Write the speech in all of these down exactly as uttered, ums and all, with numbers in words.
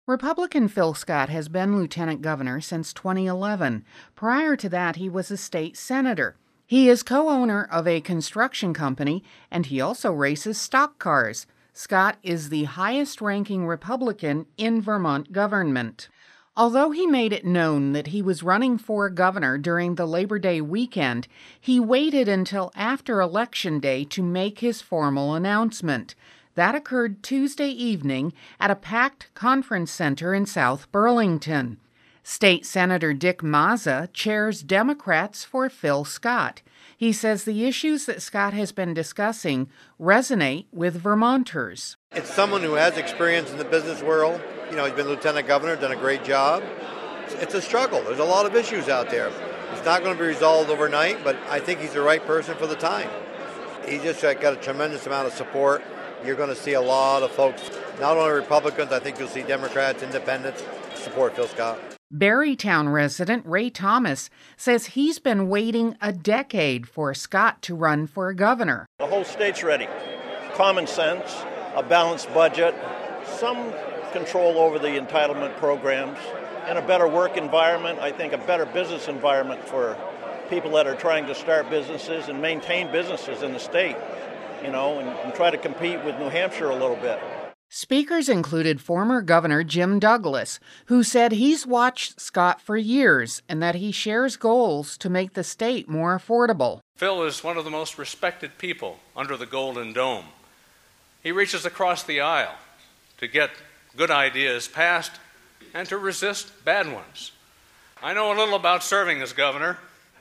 Republican Phil Scott has been lieutenant governor since twenty eleven. Prior to that, he was a state senator. He is co-owner of a construction company, and he also races stock cars. Scott is the highest-ranking Republican in Vermont government. Although he made it known that he was running for governor during the Labor Day weekend, he waited until after Election Day to make his formal announcement. That occurred Tuesday evening at a packed conference center in South Burlington. State Senator Dick Mazza chairs Democrats for Phil Scott. He says the issues that Scott has been discussing resonate with Vermonters. It's someone who has experience in the business world. You know, he's been lieutenant governor, done a great job. It's a struggle. There's a lot of issues out there. It's not going to be resolved overnight, but I think he's the right person for the time. He just got a tremendous amount of support. You're going to see a lot of folks, not only Republicans, I think you'll see Democrats, independents, support Phil Scott. Barrytown resident Ray Thomas says he's been waiting a decade for Scott to run for governor. The whole state's ready. Common sense, a balanced budget, some control over the entitlement programs, and a better work environment. I think a better business environment for people that are trying to start businesses and maintain businesses in the state. You know, and, and try to compete with New Hampshire a little bit. Speakers included former Governor Jim Douglas, who said he's watched Scott for years and that he shares goals to make the state more affordable. Phil is one of the most respected people under the Golden Dome. He reaches across the aisle to get good ideas passed and to resist bad ones. I know a little about serving as governor,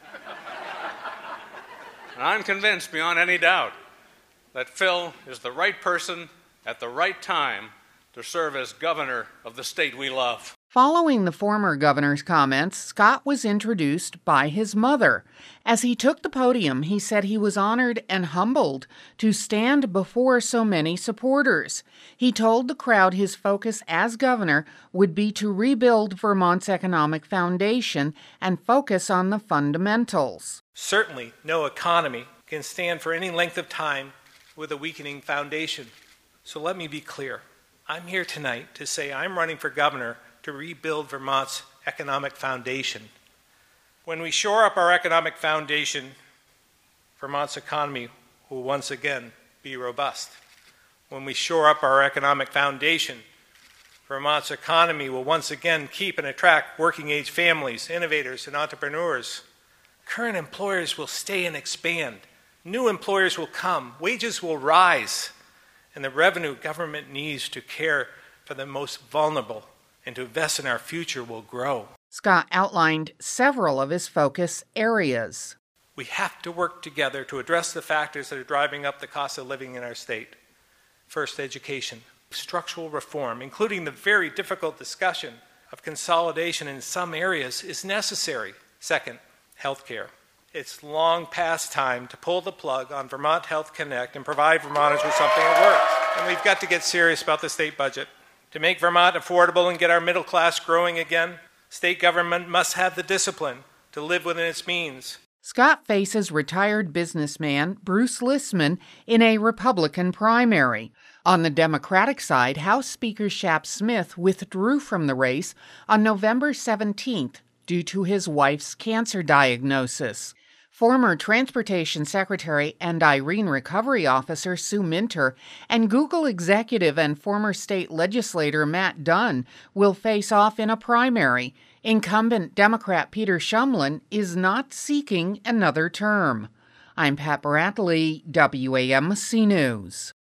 and I'm convinced beyond any doubt that Phil is the right person at the right time to serve as governor of the state we love. Following the former governor's comments, Scott was introduced by his mother. As he took the podium, he said he was honored and humbled to stand before so many supporters. He told the crowd his focus as governor would be to rebuild Vermont's economic foundation and focus on the fundamentals. Certainly, no economy can stand for any length of time with a weakening foundation. So let me be clear. I'm here tonight to say I'm running for governor to rebuild Vermont's economic foundation. When we shore up our economic foundation, Vermont's economy will once again be robust. When we shore up our economic foundation, Vermont's economy will once again keep and attract working-age families, innovators, and entrepreneurs. Current employers will stay and expand. New employers will come, wages will rise, and the revenue government needs to care for the most vulnerable and to invest in our future will grow. Scott outlined several of his focus areas. We have to work together to address the factors that are driving up the cost of living in our state. First, education. Structural reform, including the very difficult discussion of consolidation in some areas, is necessary. Second, healthcare. It's long past time to pull the plug on Vermont Health Connect and provide Vermonters with something that works. And we've got to get serious about the state budget. To make Vermont affordable and get our middle class growing again, state government must have the discipline to live within its means. Scott faces retired businessman Bruce Lissman in a Republican primary. On the Democratic side, House Speaker Shap Smith withdrew from the race on November seventeenth due to his wife's cancer diagnosis. Former Transportation Secretary and Irene Recovery Officer Sue Minter and Google executive and former state legislator Matt Dunn will face off in a primary. Incumbent Democrat Peter Shumlin is not seeking another term. I'm Pat Baratley, W A M C News.